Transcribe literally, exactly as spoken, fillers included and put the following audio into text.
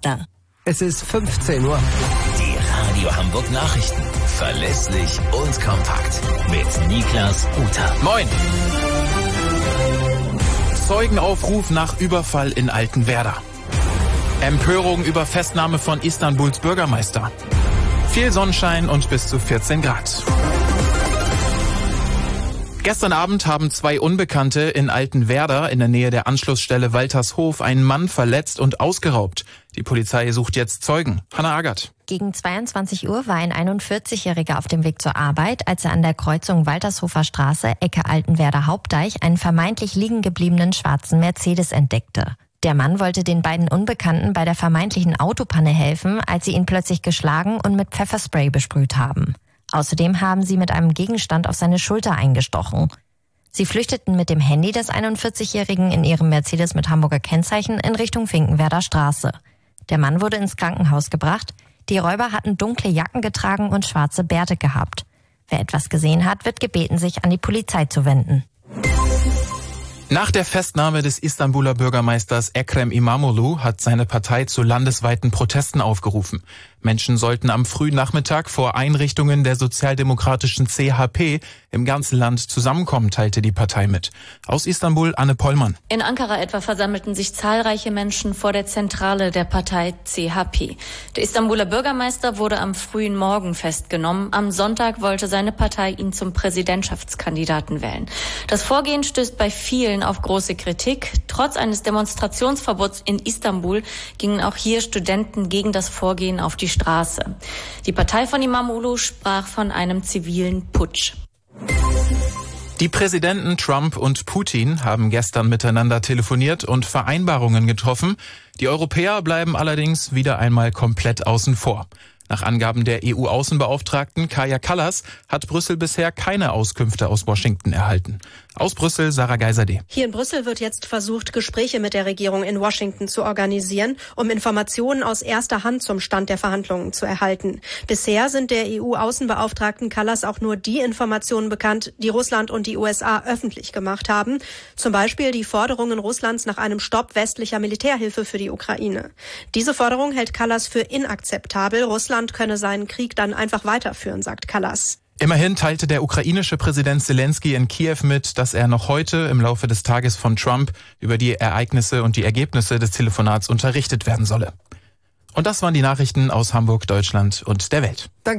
Werder. Es ist fünfzehn Uhr. Die Radio Hamburg Nachrichten. Verlässlich und kompakt. Mit Niklas Uter. Moin. Zeugenaufruf nach Überfall in Altenwerder. Empörung über Festnahme von Istanbuls Bürgermeister. Viel Sonnenschein und bis zu vierzehn Grad. Gestern Abend haben zwei Unbekannte in Altenwerder in der Nähe der Anschlussstelle Waltershof einen Mann verletzt und ausgeraubt. Die Polizei sucht jetzt Zeugen. Hannah Agert. Gegen zweiundzwanzig Uhr war ein einundvierzigjähriger auf dem Weg zur Arbeit, als er an der Kreuzung Waltershofer Straße, Ecke Altenwerder Hauptdeich, einen vermeintlich liegen gebliebenen schwarzen Mercedes entdeckte. Der Mann wollte den beiden Unbekannten bei der vermeintlichen Autopanne helfen, als sie ihn plötzlich geschlagen und mit Pfefferspray besprüht haben. Außerdem haben sie mit einem Gegenstand auf seine Schulter eingestochen. Sie flüchteten mit dem Handy des einundvierzigjährigen in ihrem Mercedes mit Hamburger Kennzeichen in Richtung Finkenwerder Straße. Der Mann wurde ins Krankenhaus gebracht. Die Räuber hatten dunkle Jacken getragen und schwarze Bärte gehabt. Wer etwas gesehen hat, wird gebeten, sich an die Polizei zu wenden. Nach der Festnahme des Istanbuler Bürgermeisters Ekrem İmamoğlu hat seine Partei zu landesweiten Protesten aufgerufen. Menschen sollten am frühen Nachmittag vor Einrichtungen der sozialdemokratischen C H P im ganzen Land zusammenkommen, teilte die Partei mit. Aus Istanbul Anne Pollmann. In Ankara etwa versammelten sich zahlreiche Menschen vor der Zentrale der Partei C H P. Der Istanbuler Bürgermeister wurde am frühen Morgen festgenommen. Am Sonntag wollte seine Partei ihn zum Präsidentschaftskandidaten wählen. Das Vorgehen stößt bei vielen auf große Kritik. Trotz eines Demonstrationsverbots in Istanbul gingen auch hier Studenten gegen das Vorgehen auf die Straße. Die Partei von İmamoğlu sprach von einem zivilen Putsch. Die Präsidenten Trump und Putin haben gestern miteinander telefoniert und Vereinbarungen getroffen. Die Europäer bleiben allerdings wieder einmal komplett außen vor. Nach Angaben der E U-Außenbeauftragten Kaja Kallas hat Brüssel bisher keine Auskünfte aus Washington erhalten. Aus Brüssel Sarah Geiserde. Hier in Brüssel wird jetzt versucht, Gespräche mit der Regierung in Washington zu organisieren, um Informationen aus erster Hand zum Stand der Verhandlungen zu erhalten. Bisher sind der E U-Außenbeauftragten Kallas auch nur die Informationen bekannt, die Russland und die U S A öffentlich gemacht haben. Zum Beispiel die Forderungen Russlands nach einem Stopp westlicher Militärhilfe für die Ukraine. Diese Forderung hält Kallas für inakzeptabel. Russland könne seinen Krieg dann einfach weiterführen, sagt Kallas. Immerhin teilte der ukrainische Präsident Zelensky in Kiew mit, dass er noch heute im Laufe des Tages von Trump über die Ereignisse und die Ergebnisse des Telefonats unterrichtet werden solle. Und das waren die Nachrichten aus Hamburg, Deutschland und der Welt. Danke.